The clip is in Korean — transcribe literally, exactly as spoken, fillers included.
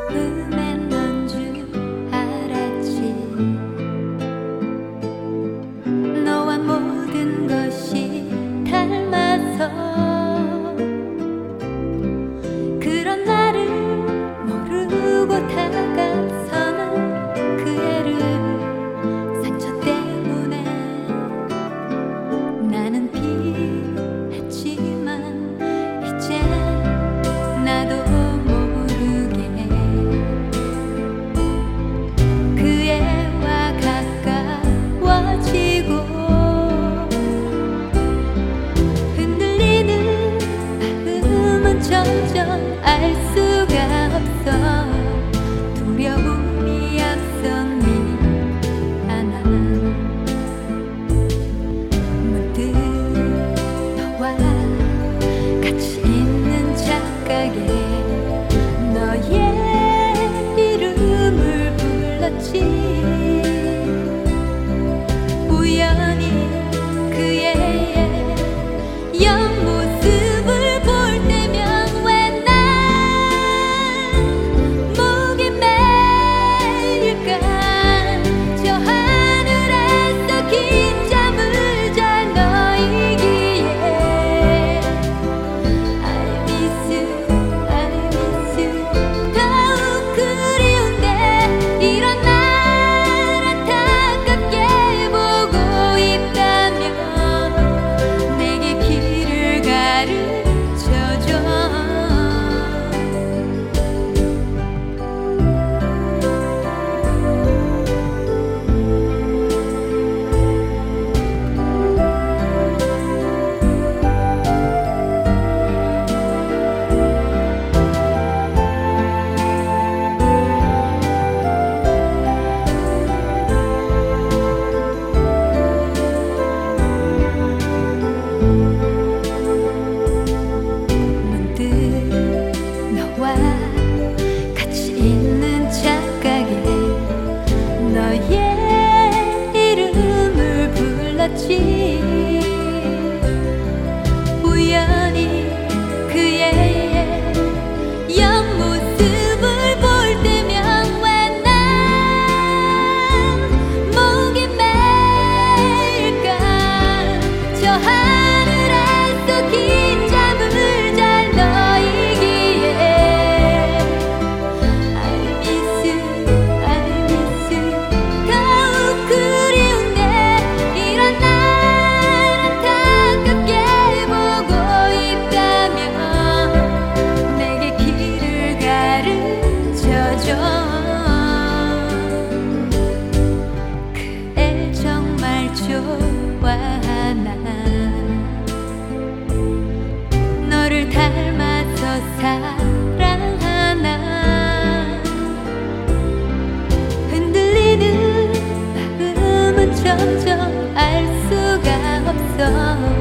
처음엔 넌 줄 알았지. 너와 모든 것이 닮아서 그런 나를 모르고 다가서는 그 애를 상처 때문에 나는 피했지만 이제 나도 모르게 그 애와 가까워지고 흔들리는 마음은 점점 알 수가 없어. 두려움이 앞서니 않아. 문득 너와 같이 있는 착각에 너의 이름을 불렀지. 우연히 그의 옆모습을 볼 때면 왜 난 목이 메일까. 저 하늘에서 긴 잠을 잘 너이기에 I miss you, I miss you. 더욱 그리운데 이런 날 안타깝게 보고 있다면 내게 길을 가르쳐줘. 문득 너와 같이 있는 착각에 너의 이름을 불렀지. 우연히 그의 옆모습을 볼 때면 왜 난 목이 메일까. 저 하늘에서 긴 잠을 잘 너이기에 I miss you, I miss you. 더욱 그리운데 이런 날 안타깝게 보고 있다면 내게 길을 가르쳐줘. 그 애 정말 좋아하나. 너를 닮아서 사랑하나. 흔들리는 마음은 점점 알 수가 없어.